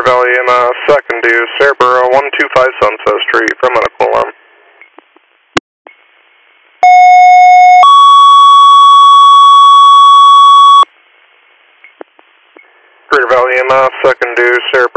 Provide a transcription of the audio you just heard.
Greater Valley EMS, second to Cerebro 125 Sunset Street for medical alarm. Greater Valley EMS, second to Cerebro